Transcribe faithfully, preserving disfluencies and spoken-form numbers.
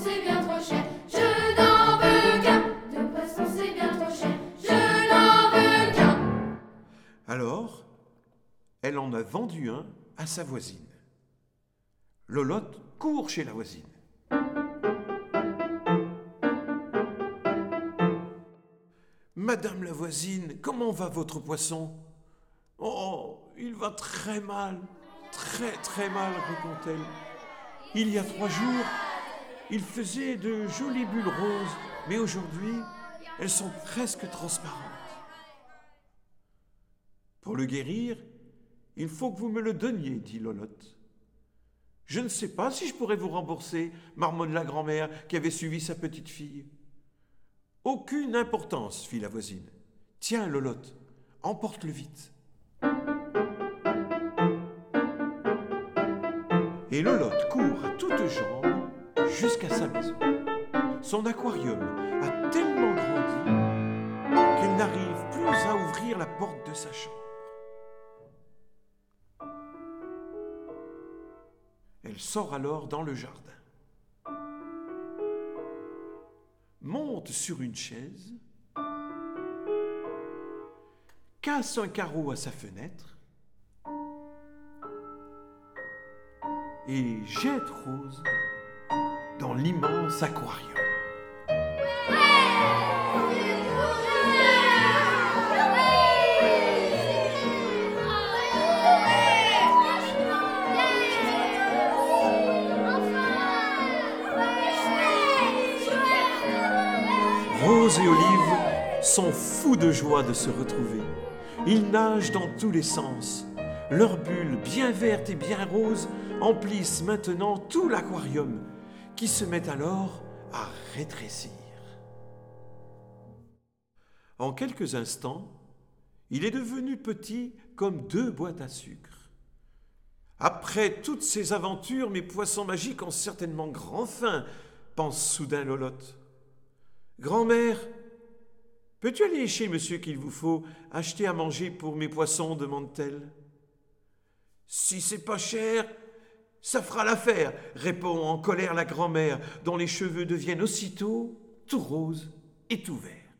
c'est bien trop cher. Je n'en veux qu'un. Deux poissons, c'est bien trop cher. Je n'en veux qu'un. Alors, elle en a vendu un à sa voisine. Lolotte court chez la voisine. Madame la voisine, comment va votre poisson? Oh, il va très mal, très très mal, répond-elle. Il y a trois jours, il faisait de jolies bulles roses, mais aujourd'hui, elles sont presque transparentes. Pour le guérir, il faut que vous me le donniez, dit Lolotte. Je ne sais pas si je pourrais vous rembourser, marmonne la grand-mère qui avait suivi sa petite fille. Aucune importance, fit la voisine. Tiens, Lolotte, emporte-le vite. Et Lolotte court à toutes jambes jusqu'à sa maison. Son aquarium a tellement grandi qu'elle n'arrive plus à ouvrir la porte de sa chambre. Elle sort alors dans le jardin, monte sur une chaise, casse un carreau à sa fenêtre et jette Rose dans l'immense aquarium. Rose et Olive sont fous de joie de se retrouver. Ils nagent dans tous les sens. Leurs bulles, bien vertes et bien roses, emplissent maintenant tout l'aquarium, qui se met alors à rétrécir. En quelques instants, il est devenu petit comme deux boîtes à sucre. Après toutes ces aventures, mes poissons magiques ont certainement grand faim, pense soudain Lolotte. Grand-mère, peux-tu aller chez monsieur qu'il vous faut acheter à manger pour mes poissons, demande-t-elle. Si c'est pas cher, ça fera l'affaire, répond en colère la grand-mère, dont les cheveux deviennent aussitôt tout roses et tout verts.